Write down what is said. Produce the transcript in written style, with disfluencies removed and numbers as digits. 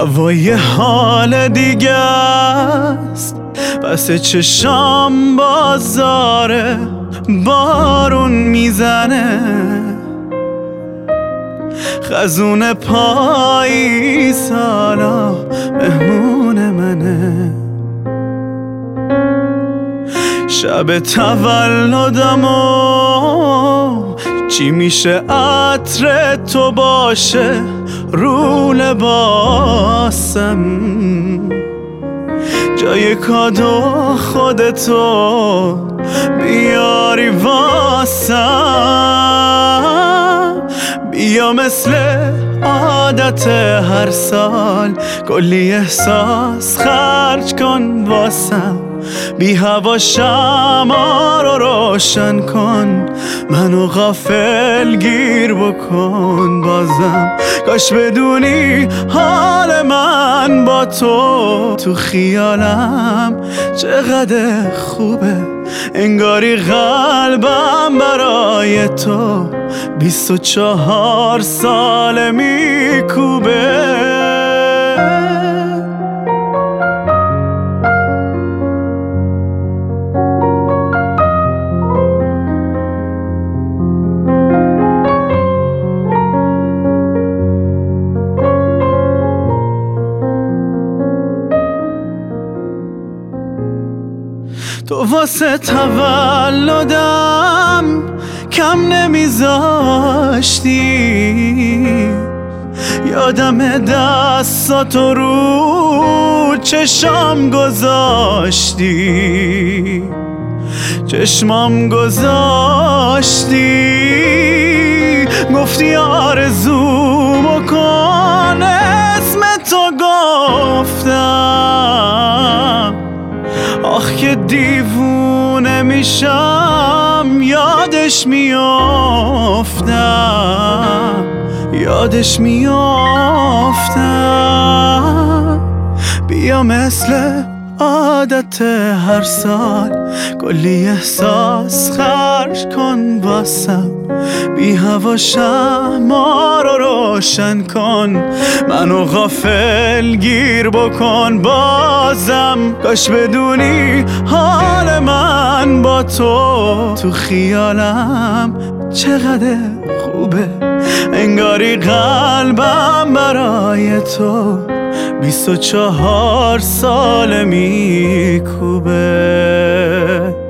هوای حال دیگه است، پس چشام بازاره، بارون میزنه، خزون پاییز حالا مهمون منه. شب تولدمو چی میشه عطر تو باشه رو لباسم، جای کادو خودتو بیاری واسم. بیا مثل عادت هر سال کلی احساس خرج کن واسم، بی هوا شمع رو روشن کن، منو غافل گیر بکن بازم. کاش بدونی حال من با تو خیالم چقدر خوبه، انگاری قلبم برای تو 24 سال میکوبه. تو واسه تولدم کم نمیذاشتی، یادم دستاتو رو چشام گذاشتی، چشمام گذاشتی، گفتی آرزومو کن، اسم تو گفتم، آخ که دیوونه میشم یادش میافتم، یادش میافتم. بیا مثل عادت هر سال کلی احساس خرج کن واسم، بی هوا شمع رو روشن کن، منو غافل گیر بکن بازم. کاش بدونی حال من با تو خیالم چقدر خوبه، انگاری قلبم برای تو 24 سال میکوبه.